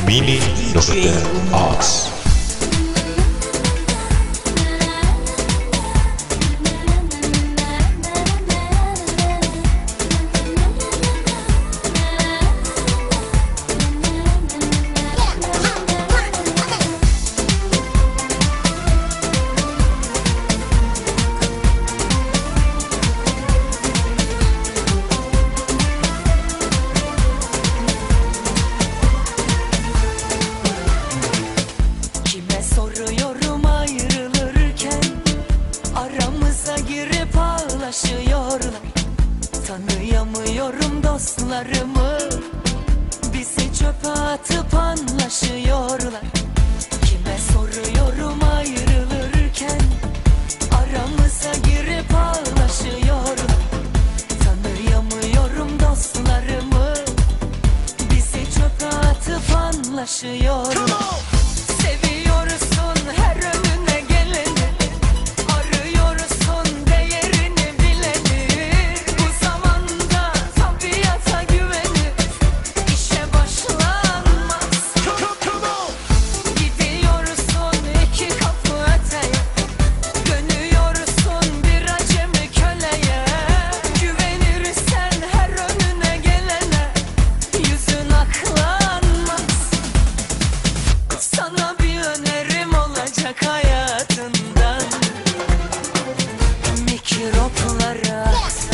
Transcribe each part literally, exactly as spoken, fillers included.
Mini Dokter Ox. Soruyorum ayrılırken, aramıza girip ağlaşıyorlar. Tanıyamıyorum dostlarımı, bizi çöpe atıp anlaşıyorlar. Kime soruyorum ayrılırken, aramıza girip ağlaşıyorlar. Tanıyamıyorum dostlarımı, bizi çöpe atıp anlaşıyorlar. Seviyorsun her önüne geleni, arıyorsun değerini bileni. Bu zamanda tabiata güvenip işe başlanmaz. Gidiyorsun iki kapı öteye, dönüyorsun bir acemi köleye. Güvenirsen her önüne gelene, yüzün aklanmaz. Sana bir önerim olacak hayatından, mikropları at.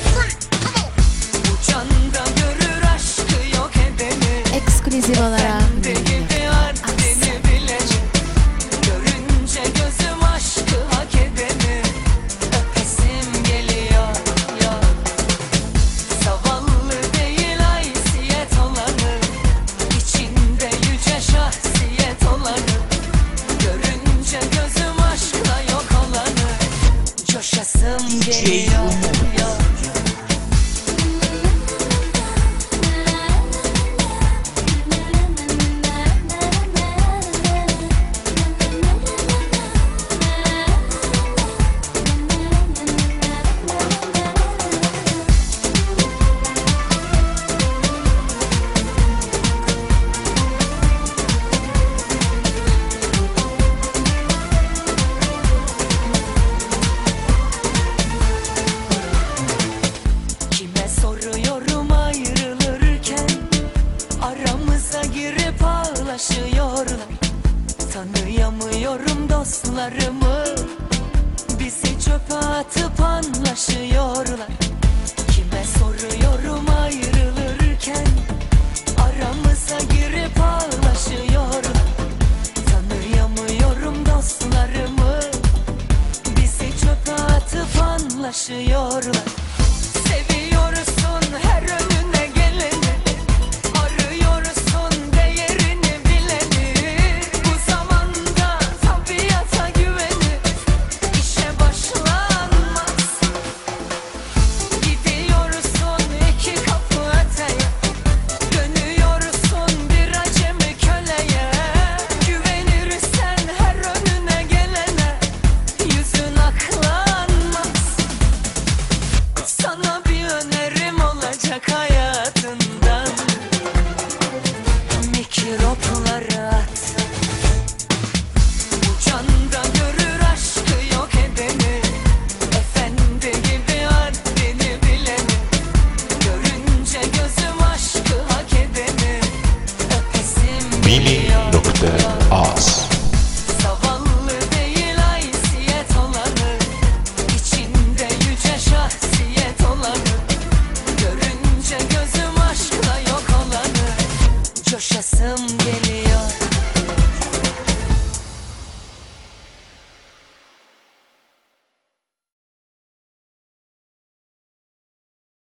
Bu canda görür aşkı yok edeni. Eksklusif olarak Efendi gibi haddini bilecek. Görünce gözüm aşkı hak edeni. Öpesim geliyor ya. Zavallı değil haysiyet olanı, İçinde yüce şahsiyet olanı. Görünce gözüm aşkla yok olanı. Coşasım geliyor ya. Kime soruyorum ayrılırken, aramıza girip ağlaşıyorlar. Tanıyamıyorum dostlarımı, bizi çöpe atıp anlaşıyorlar. Kime soruyorum ayrılırken, aramıza girip ağlaşıyorlar. Tanıyamıyorum dostlarımı, bizi çöpe atıp anlaşıyorlar. Seviyorsun her önüne geleni, arıyorsun değerini bileni. Bu zamanda tabiata güvenip işe başlanmaz. Gidiyorsun iki kapı öteye, dönüyorsun bir acemi köleye. Güvenirsen her önüne gelene, yüzün aklanmaz. Sana bir önerim olacak hayatından, mikropları at. Bu canda görür aşkı yok edeni. Efendi gibi haddini bileni. Görünce gözüm aşkı hak edeni. Öpesim Mini geliyor Dokter ya. Ox. Zavallı değil haysiyet olanı, İçinde yüce şahsiyet olanı. Görünce gözüm aşkla yok olanı. Coşasım